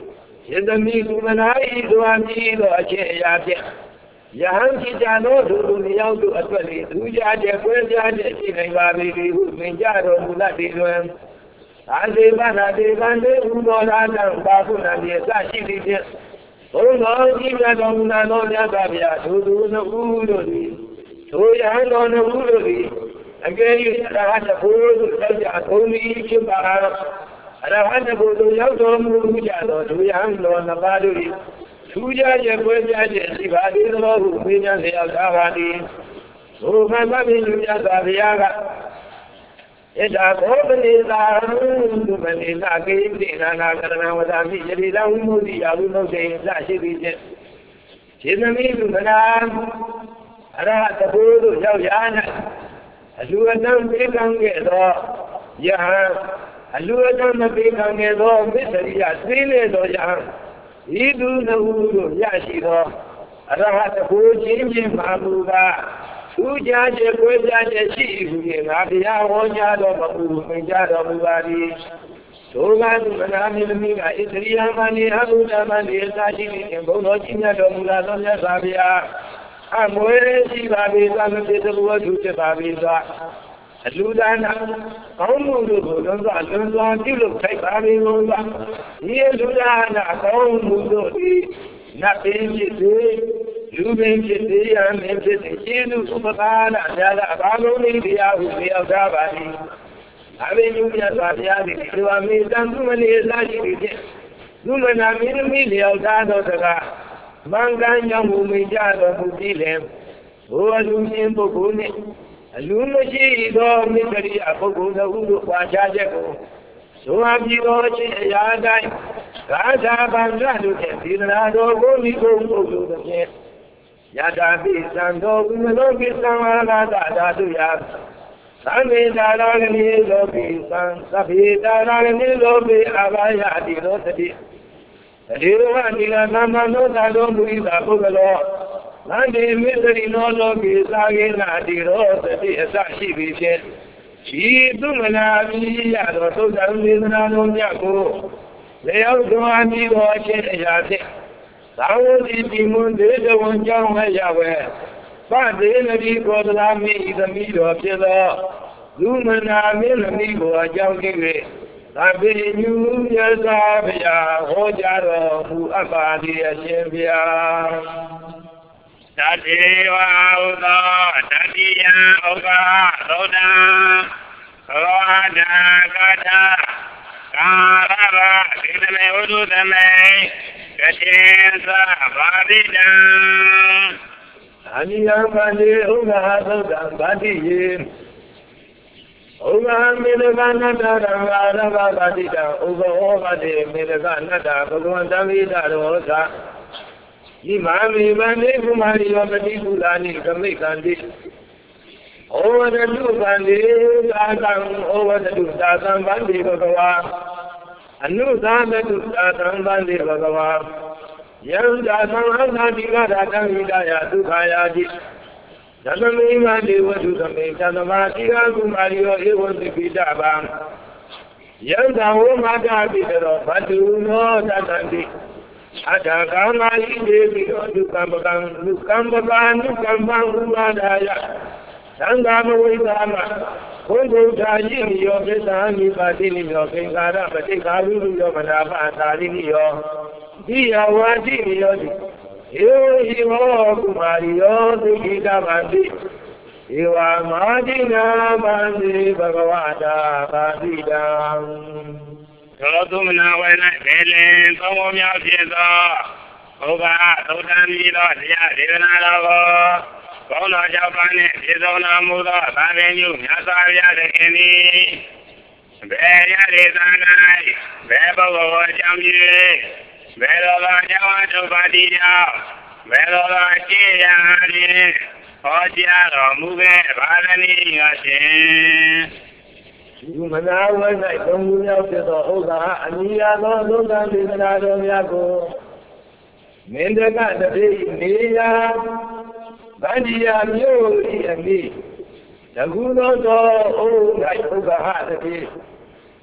ယသမီကုမနာဤစွာမြည်သောအချက်အရာဖြင့်ယဟန်ဖြစ်ကြသောသူလူမျိုးတို့အတွက်လေသူကြတဲ့ကွဲပြားတဲ့ရှိနိုင်ပါပေဟုမင်ကြတော်မူလက်ဒီတွင်အာဇေဘနာဒေဝံတေဥသောရာတံပါခုဏတိအစရှိသည်ဖြင့်ဘုန်းတော်ကြီးမြတ်တော်မူနာသောမြတ်စွာဘုရားသူသူနှစ်ဦးတို့သည်ထိုယဟန်တော်နှစ်ဦးတို့သည်အကယ်၍အရဟတဘုရားတို့ရောက်ကြဘုံသည်ဖြစ်ပါအရဟတဘုရားရောက်တော်မူကြသောသူယဟန်တော်နှစ်ပါးတို့သည်ထူးခြားရဲ့ကွဲပြားခြင်းရှိပါသေးသောဟုမေးမြန်းလျက်သာပါသည်ဘုရားမမင်းမြတ်စွာဘုရားကဣဒာဘောပနိသာဒုမနိသာကိတိနာနာကရဏဝဒမိယတိလဝိမု ති ယာဝိမုတ်တေသရှိသည်ဖြင့်ခြေသမီးလူမနာအရဟတဘုတို့ရောက်ရ၌အလူအတံပေးကံခဲ့သောယဟန်အလူအတံမပေးကံခဲ့သောမစ္စရိယသိလေသောယဟန်ဤသူနှစ်ဦးတို့ရရှိသောအရဟတဘုချင်းချင်းမှာမူကားသူကြခြင်းကိုကြခြင်းရှိဟုဖြင့်ငါဘုရားဟောကြားတော်မူမင်ကြတော်မူပါသည်ထိုကသူမနာမင်းသမီးကဣသရိယမဏိအဘုဒ္ဓမဏိအစရှိနေဘုံတော်ကြီးမြတ်တော်မူလာသောမြတ်စွာဘုရားအမွေရှိပါပေသာမဖြစ်သဘောသူဖြစ်ပါပေသာအလူဒါနကောင်းမှုတို့ကိုလွန်စွာလွန်စွာပြုလုပ်ထိုက်ပါပေကုန်သာဒီအလူဒါနကောင်းမှုတို့သည်နတ်ပင်ဖြစ်စေလူပင်ဖြစ်စေရမင်းဖြစ်စေကျေးဇူးဥပကာရများသာအဘာလုံးလေးတရားဟုလျောက်ထားပါသည်အဘိဓမ္မာစွာဘုရားသည်ဒီဝါမေတံသူမနေလာရှိသည်ဖြင့်လူမနာမင်းသမီးလျောက်ထားသောစကားမင်္ဂန်ကြောင့်မူမိကြတော်မူပြီးလေဘုရားလူရှင်ပုဂ္ဂိုလ်နှင့်အလူမရှိသောမိဂရိယပုဂ္ဂိုလ်တို့တို့ပွားခြားချက်ကိုဆိုအပ်ပြီးသောအချင်းအရာတိုင်းဂါထာဗန္ဒတို့ဖြင့်ဒီနာတော်ကိုမိဂုံပုဂ္ဂိုလ်တို့ဖြင့်ယထာပိသံတော်ဝိမလောကိသံဝါဂတာဓာတုယသံမေတာရဂနိလောကိသံသဗ္ဗေတာရဂနိလောကိအာဘာယတိရောတတိတေရဝနိလသမ္မနောသာတော်မူ၏သာပုဂ္ဂလောသံတေမိသရိနောလောကိသာဂေနာတိရောတတိအစရှိပြီဖြင့်ရှိသူမနာမိရသောသုဒ္ဓံဒေသနာတော်မြတ်ကိုလျောက်တော်အမိတော်အချင်းအရာဖြင့်သာဝတိတိမွန်ဒေတဝန်ကြောင့်လည်းရဝဲပတေနတိကောသလာမိဤသမီးတော်ဖြစ်သောလူမနာမင်းသမီးကိုအကြောင်းပြု၍သဗ္ဗေညုမြတ်စွာဘုရားဟောကြားတော်မူအပ်ပါသည်အရှင်ဘုရားတတေဝဥသောတတိယဥက္ကသောတံသောဒာကတာကာရဗဒေသမေဝုဒ္ဓသမေကတိသဘာတိတံအနိယမန္တိဥက္ကသုတ္တံဗာတိယေဥက္ကမေတကနတ္တရံအာရဗဗာတိတံဥက္ကောဗတိမေတကနတ္တဘဂဝန္တမိတရောသာဣမာမိမန္တိကုမာရိယောပတိကုလာနိကမိကံတိဩဝတတုကံတိသာသံဩဝတတုသာသံဗန္တိဘဂဝါအနုသာတတုသာသံဗန္တိဘဂဝါယံသာသံအသာတိကရာတံဣဒယဒုက္ခယာတိသတ္တမိမတေဝတုသမေသတ္တမတိဃကုမာရိယောဧဝတိပိတဗံယံသာဝမတာပိတရောဘတုနောသတ္တံတိအတ္တကာမဟိဒေပိရောဒုက္ကံပကံဒုက္ကံပကာနုကမ္မံဥပါဒာယသံဃာမဝိသမဘုဒ္ဓသာယိယောပိသံမိပါတိနိယောကိင်္ဂါရပတိကာဝိရုယောမနာပသာရိနိယောဒီယဝါတိနိယောတိဧဝဟိမောကုမာရိယောသုခိတဗန္တိဧဝမာတိနာမန္တိဘဂဝတာပါတိတံသောတုမနာဝေ၌ဘေလင်သုံးဘုံမြောက်ဖြစ်သောဘုရားသုတ္တံမည်သောတရားဒေသနာတော်ကိုကောင်းတော်ကြောင့်ပါနှင့်ပြည့်စုံတော်မူသောဗာမေညုမြတ်စွာဘုရားသခင်သည်ဘယ်ရဒေသ၌ဘယ်ပုဂ္ဂိုလ်ကိုအကြောင်းပြုဘယ်လိုသောအကြောင်းအထုပါတိကြောင့်ဘယ်လိုသောအကျင့်ရာဖြင့်ဟောကြားတော်မူခဲ့ပါသနည်းငါရှင်ဒီမနာဝဲ၌သုံးခုမြောက်ဖြစ်သောဥစ္စာအနိယသောသုဒ္ဓံဒေသနာတော်များကိုမင်းတကတတိနေရာဗန္ဒီယာမြို့၏အမိတကူသောသောဩ၌ဥက္ကဟတတိ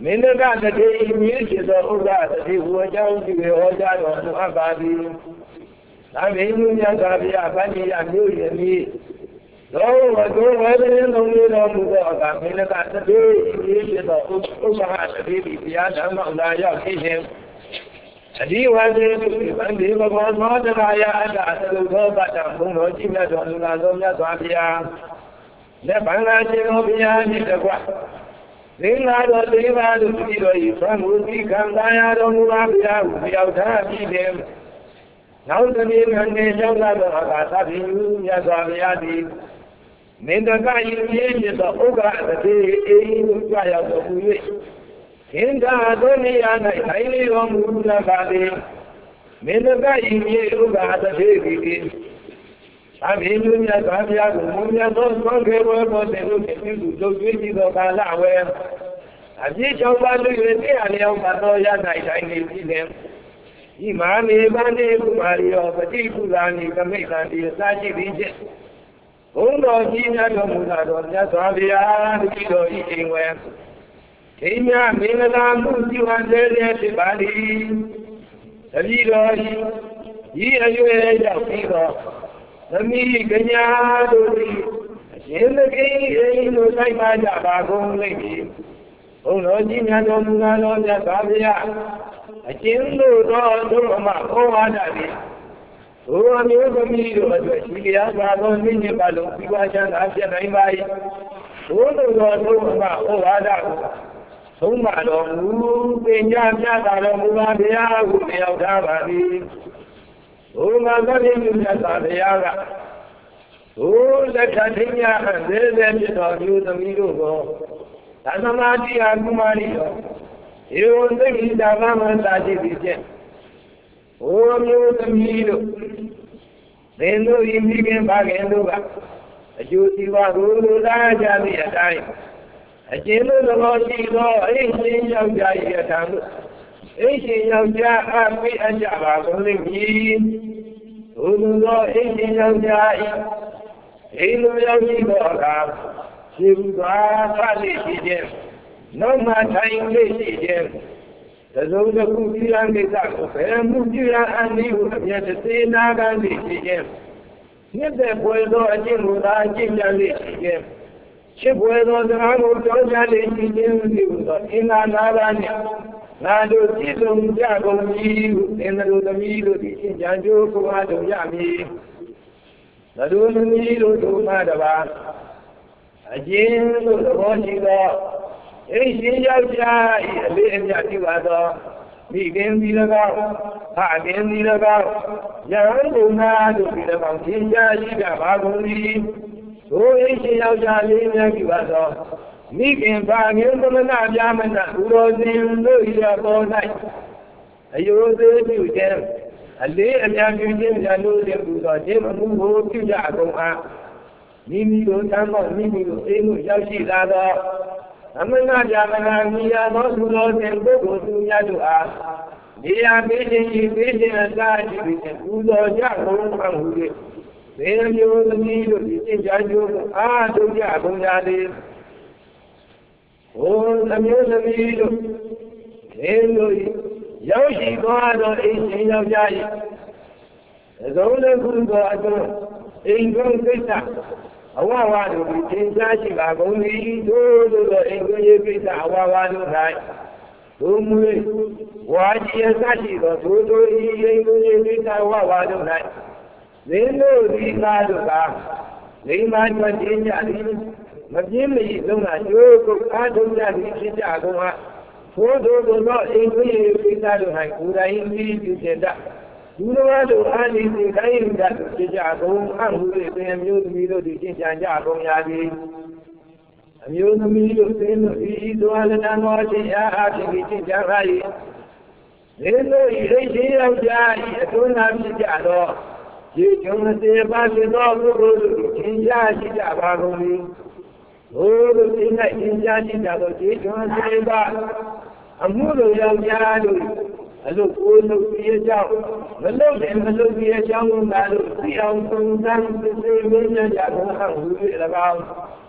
မင်းတို့ကတည်းကမြည်ဖြစ်သောဥဒ္ဒတတိဟူအကြောင်းပြုဟောကြားတော်မူအပ်ပါသည်။သာမင်းမြတ်စွာဘုရားဗန္ဓိယမြို့ရမည်သောဝတ္တဝေဒင်းလုံးလေးတော်မူသောအခါမင်းတို့ကတည်းကမြည်ဖြစ်သောဥဒ္ဒတတိဘုရားဓမ္မဥဒ္ဒါရောက်ဖြစ်ခြင်းအဒီဝဇေတုဗန္ဒီဘဂဝါမောတရာယအတ္တအသုသောပတ္တဘုံတော်ကြည်မြတ်တော်မူလာသောမြတ်စွာဘုရားလက်ဗန္ဓာရှင်တော်ဘုရားနှင့်တကွသင်္ဃာတော်၄ပါးတို့ပြီးတော်ဤသံဃာတိခံသာရတော်မူပါဘုရားဟုပြောက်ထားပြီးတယ်နောက်တစ်နေ့မှနေရောက်လာသောအခါသဗ္ဗညုမြတ်စွာဘုရားသည်မင်းတကဤပြည့်မြတ်သောဥက္ကတတိအေဤကိုကြွရောက်တော်မူ၍သင်္ဃာတော်နေရာ၌ထိုင်နေတော်မူလာပါသည်မင်းတကဤမြေဥက္ကတတိသည်သဗ္ဗညုမြတ်စွာဘုရားကိုမူမြတ်သောသံဃေဝေဘောတေတို့ပြုစုလုပ်ကျွေးကြသောကာလဝေအပြည့်၆ပါးတို့၍တရားလျောင်းပါသောရ၌ထိုင်နေပြီးလင်ဤမဟာမေဗန္တိကုမာရီယောပฏิကုလာနိကမိတ်တံဒီစာရှိသည်ဖြင့်ဘုံတော်ကြီးများတော်မူလာတော်မြတ်စွာဘုရားတတိတော်ဤအိမ်ဝဲဒိညာမင်္ဂလာမှုပြုဟန်သေးတဲ့ဖြစ်ပါသည်တတိတော်ဤဤအရွယ်ရောက်ပြီးတော့သမီးကညာတို့သည်အရှင်သခင်အိမ်သို့လိုက်ပါကြပါကုန်လိမ့်မည်ဘုံတော်ကြီးများတော်မူလာတော်မြတ်စွာဘုရားအရှင်တို့တော်တို့အမဩဝါဒသည်ဘုရားမျိုးသမီးတို့အတွက်ရှိကြပါသောနိညပါလုံးပြီးပါချမ်းသာဖြစ်နိုင်ပါ၏ဘုရားတော်တို့အမဩဝါဒကိုသုံးပါတော်မူပညာပြတာတော်မူပါဘုရားဟုပြောက်ထားပါသည်ဘုရားသတိမြတ်စွာဘုရားကဘုလက်ထထင်းများအသေးသေးဖြစ်တော်မျိုးသမီးတို့ကိုသံသမာတိဟာကုမာရီတော်ဧဝံသိက္ခိတာဗမန္တာရှိသည်ဖြင့်ဘုမျိုးသမီးတို့သင်တို့ဤမိခင်ပါခင်တို့ကအကျိုးစီးပွားကိုလိုလားကြသည့်အတိုင်းအကျဉ်းတို့သဘောရှိသောအိမ်ရှင်ယောက်ျား၏အထံသို့အိမ်ရှင်ယောက်ျားအားပေးအပ်ကြပါကုန်လိမ့်မည်ဘုလိုသောအိမ်ရှင်ယောက်ျား၏အိမ်လိုရောက်ရှိသောအခါရှိဘူးသာသာလေးရှိခြင်းနောက်မှထိုင်လေးရှိခြင်းသဇုံတစ်ခုပြုရန်ကိစ္စကိုဘယ်မှုပြုရန်အနည်းဟုအမြဲစေနာကံလေးရှိခြင်းမြင့်တဲ့ပွေသောအကျင့်ကိုသာအကျင့်ကြလေးရှိခြင်းချစ်ပွေသောစကားကိုပြောကြလေးရှိခြင်းပြုသောအင်္ဂါနာပါနှင့်ငါတို့ကြည်ဆုံးကြကုန်ပြီဟုသင်တို့သမီးတို့သည်ရှင်းကြံကြိုးကိုအားထုတ်ရမည်ငါတို့သမီးတို့တို့မှတပါအကျဉ်းတို့သဘောရှိသောအိမ်ရှင်ယောက်ျား၏အလေးအမြတ်ပြုပါသောမိခင်သည်၎င်းဖခင်သည်၎င်းယဟန်ဘုံနာတို့သည်၎င်းသင်ကြားရှိကြပါကုန်၏ဒိုအိမ်ရှင်ယောက်ျားလေးများပြုပါသောမိခင်ဖခင်သမဏပြာမဏဥရောစဉ်တို့၏ပေါ်၌အယုသေးပြုခြင်းအလေးအမြတ်ပြုခြင်းများလို့လည်းပြုသောခြင်းမမှုကိုပြုကြကုန်အားမိမိတို့သံမောမိမိတို့အိမ်သို့ရောက်ရှိလာသောအမနာကြမနာမိယာသောသူတော်စင်ပုဂ္ဂိုလ်သူများတို့အားနေရာပေးခြင်းဤပေးခြင်းအစားရှိပြီးပူဇော်ကြကုန်မှဟု၍ဘေးမျိုးသမီးတို့ဒီသင်ကြားကြိုးအားထုတ်ကြကုန်ကြသည်ဘုံမျိုးသမီးတို့ဒီလိုရောက်ရှိသွားသောအိမ်ရှင်ယောက်ျား၏အစုံတစ်ခုသောအသွင်အိမ်ကုန်ကိစ္စအဝဝတို့ကိုသင်ကြားရှိပါကုန်၏တို့တို့သောအိမ်ကိုရေးကိစ္စအဝဝတို့၌ဒုမူဝါကြီးအစရှိသောတို့တို့၏အိမ်ကိုရေးကိစ္စအဝဝတို့၌သင်တို့ဒီကားတို့ကလိမ္မာကျွတ်ခြင်းကြသည်မပြင်းမရလုံးသာကျိုးကိုအားထုတ်ကြသည်ဖြစ်ကြကုန်ဟာသို့တို့သောအိမ်ကိုရေးကိစ္စတို့၌ကိုယ်တိုင်ပြီးပြုခြင်းတတ်သူတော်တို့အားဒီစိတ်တိုင်းကြဖြစ်ကြကုန်အမှုတွေသင်မျိုးသမီးတို့ဒီသင်ကြံကြကုန်ရသည်အမျိုးသမီးတို့သင်တို့ဤသောလနမောခြင်းအားဖြင့်ဒီသင်ကြရ၏သင်တို့ဤရိတ်ရှိရောက်ကြ၏အထွန်းနာဖြစ်ကြသောဒီကျုံစေပါဖြစ်သောပုဂ္ဂိုလ်တို့သင်ကြရှိကြပါကုန်၏ဘုရားသင်၌သင်ကြရှိကြသောဒီကျုံစေပါအမှုတို့ရောက်ကြတို့အလို့ကိုယ်လို့ပြည့်ကြောင်းမလို့တယ်မလို့ပြည့်ကြောင်းကလို့သိအောင်သုံးသပ်သိသိမြင်ကြကုန်အောင်ဟူ၍၎င်း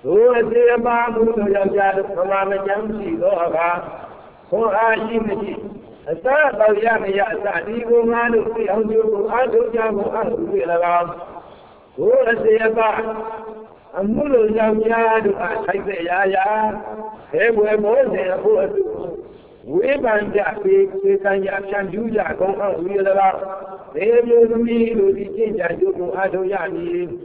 Who is the Abamu Yajad from Amajamsi, Loga, who are Shimati? A third of Yamaya, Ibu Manu, Yandu, Adu Yamu, Adu Villaram. Who is the Abamu? Amulu Yamyadu, I say, Yaya, they were more than a word. We ban Jackie, we can Yakan Juja, go on Villaram. They will me to the Jinja, Adu Yami.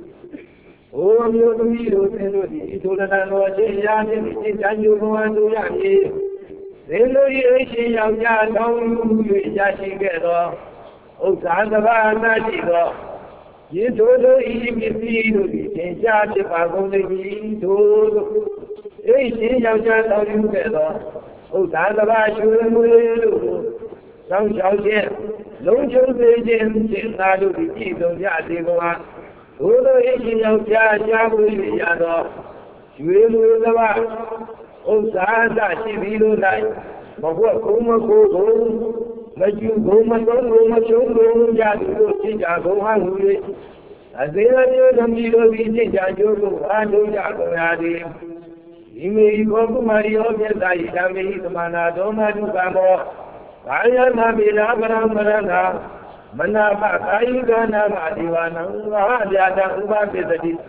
Oh, you do you do to the Nanoyan, and you want to Yanni. Then the young Yan, you Yashi get off. Oh, Sandava, Najigo. You do the easy to be charged if I go to be to. Eighteen young Yan, you get off. Oh, Sandava, you do. Some shall get. Don't you say, Jim, not to be key to Yadigo. Todo esse não já já foi enviado. Joelho da barra. O santa se virou daí. Mas foi como como. Mas eu como como mas eu como já do que já do hangue. A cena eu não me lo vi já eu do ando já do ali. E me como Mario que daí também tomana doma do camo. Aí na bila barana. Manaba Kaigana Madivana, Yada Ubadi.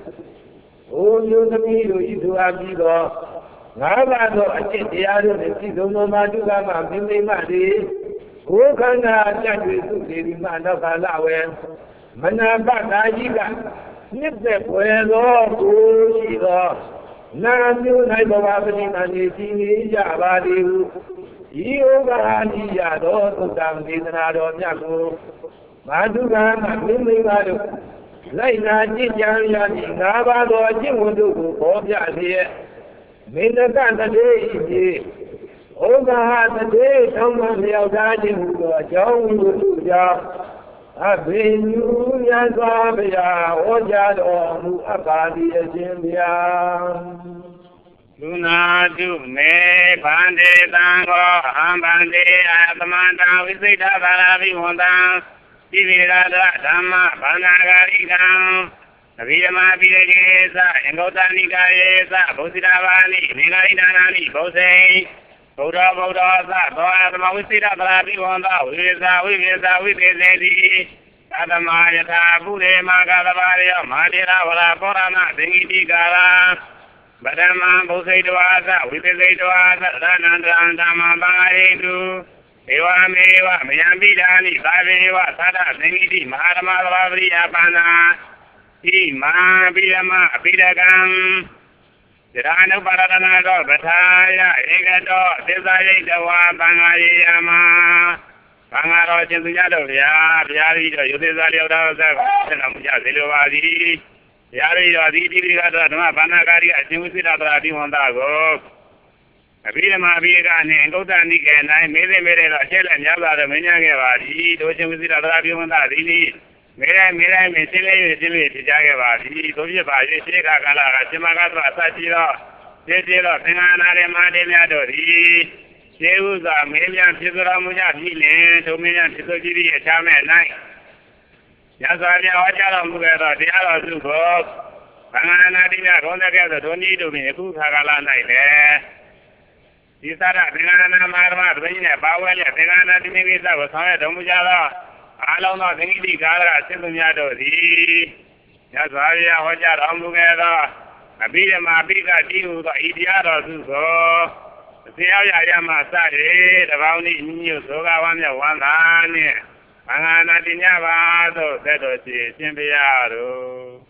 Oh, you the Miru, you do Abigo. Navado, I get the other, the Sidono Madugama, Bimbi Madi. Who can I tell you to the man of Alawe? Manaba Kaiga, Nip the Puelo, oh, she lost. Now you know happening and you see Yabadi. You got Yado to down in Adon Yaku. Maduga, Mimi Madu. Laina Jijan, Navado, Jimudu, Obia here. Minaganda day. Over half a day, someone else died who got young to job. I've been you, Yazabia, Ojado, who Abadi, Jimbia. Luna do me, Bande, Dango, Hambande, Atamanta, Visita, Balavi, Honda, Divida, Dama, Banagarigan, Vidama Videsa, Engotani Gaesa, Bosidavani, Nigarinani, Bose, Boda Boda, Boa, Visita, Balavi, Honda, Visa, Visa, Visa, Adamaya, Bude, Magalabaria, Madira, Porana, Dingi Gala. Badama Bosaidwaza, with the Zaidwaza, Ranandama Bangarindu, Ewa Mewa, Mayambidani, Bavewa, Sada, Ningidi, Mahama Lavri Apana, Ima, Bidama, Bidagam, Tirano Paranado, Bataya, Egado, Desaidawa, Bangayama, Bangaro, Chinado, Ya, Yari, Yudizalio, Senamuja, Zilovadi. Yari, the Diviga, Banagari, I think we see that I want to go. A bit of my big and go down again. I made a made a shell and Yaba, the Minagavari, doing with that I want to really. Made I made I may say, Jimmy, Jagavari, Toya, Shaka, Simagata, Satira, Tetila, Penana, Mademia, Seus are million Tisura Muja, two million Tisuri, a charm at night. Yasaria, watch out on together, the other two books. Banana dinner, don't together, don't need to be a cook Hagala night there. These are Banana Marma, Vina, Bawel, Banana Dimivisa, was on a Domujala. I don't know, the Gara, Simuyado, the Yasaria, watch out on together. A bit of my bigger deal, the idiot or so. The Yama Sari, the Bounty New Soga one, one line. Angana dinyavado sedo si simbiaro.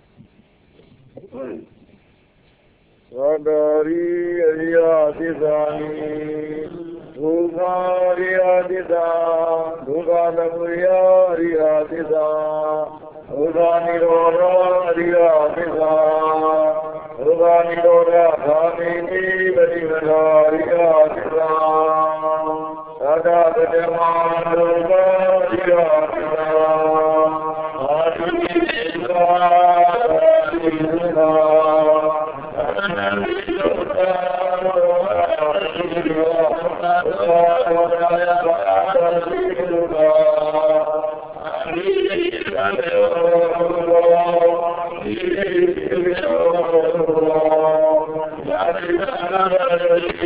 Sadari Riyadizani, Duga Riyadiza, Duga Namuya Riyadiza, Duga Nidora Riyadiza, Duga Nidora Hamini Badivada Riyadiza. Sada Dhamma Duga Riyadiza, Adhika Adhika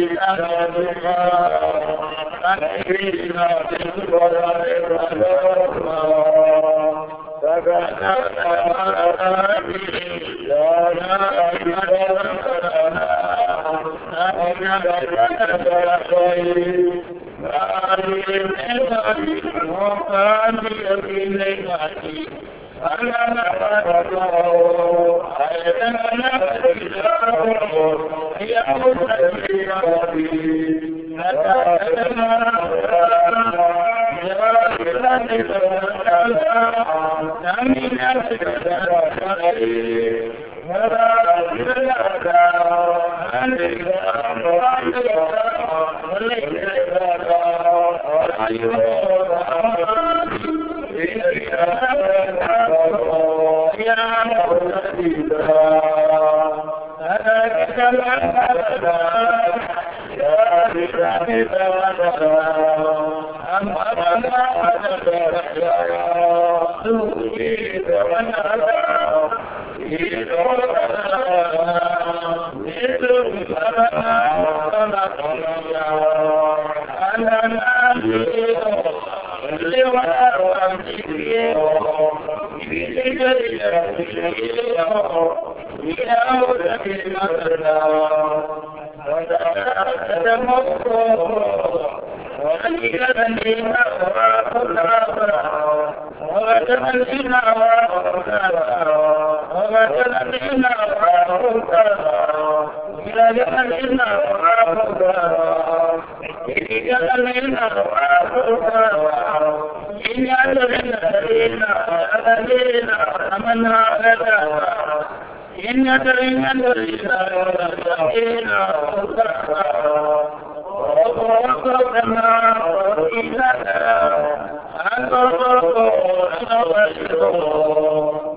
Thank you.